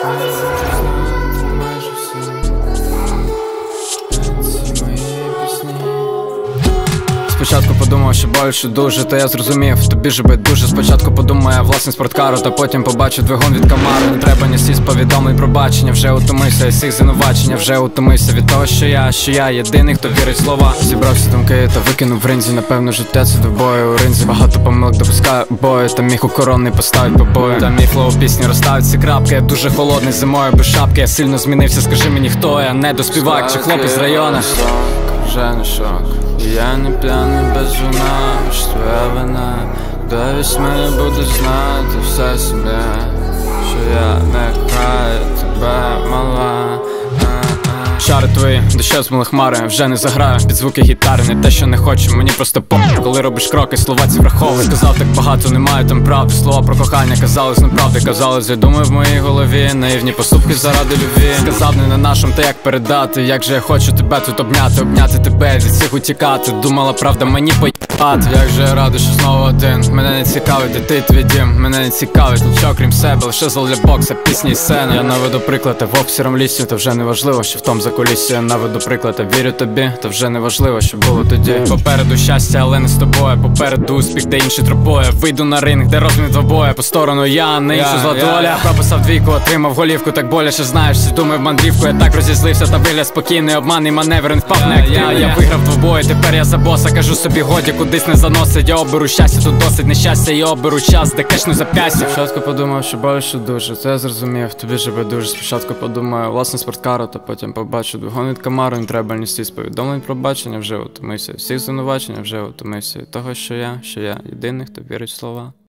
Спочатку подумав, що більше дуже, та я зрозумів, тобі же байдуже. Спочатку подумав я власний спорткару, та потім побачив двигун від Камару. Не треба ні сліз повідомлень пробачення, вже утомився із всіх звинувачення, вже утомився від того, що я єдиний, хто вірить в слова. Зібрав всі думки та викинув в ринзі, напевно життя це до бою у ринзі. Багато помилок допускаю бою, та міг укоронний поставить побою. Та мій флоу пісні розставить ці крапки. Я дуже холодний зимою без шапки, я сильно змінився, скажи мені хто я, не доспівак чи хлопець з району. Вже не шок, я не п'яний без вина, що твоя вина. До 8 буду знати все собі, що я не краю тебе, мала. Шари твої, дощезмили хмари, вже не заграю під звуки гітари. Не те, що не хочу, мені просто похуй. Коли робиш кроки, слова ці враховуй. Сказав так багато, немає там правди. Слова про кохання казались неправди, казались, я думаю в моїй голові. Наївні поступки заради любві. Сказав не на нашому, та як передати. Як же я хочу тебе тут обняти, обняти тебе, від всіх утікати. Думала, правда, мені поїбати. Як же я радий, що знову один. Мене не цікавить, де ти твій дім. Мене не цікавить нічого крім себе, лише зал для бокса, пісні і сцени. Я наведу приклад, в обсіром лісі, то вже не важливо, що в том за кулісі. Я наведу приклад, а вірю тобі, то вже не важливо, що було тоді. Попереду щастя, але не з тобою. Попереду успіх, де інші тропою. Вийду на ринг, де розмін двобоя. По сторону я, на іншу зла доля. Прописав двійку, отримав голівку, так боляче знаєш. Всі думаю в мандрівку, я так розізлився, та вигляд спокійний, обманний маневр, він впав не активний. Я виграв двобої, тепер я за боса, кажу собі годі, кудись не заносить. Я оберу щастя, тут досить нещастя, я оберу час, де кешну зап'ястя. Спочатку подумав, що більше дуже, це я зрозумів, тобі же байдуже. Спочатку подумаю, власне спорткару, та потім побачу двигун від Камару. Не треба ні сліз повідомлень пробачення, вже утомився всіх звинувачень, вже утомився від того, що я єдиний, хто вірить в слова.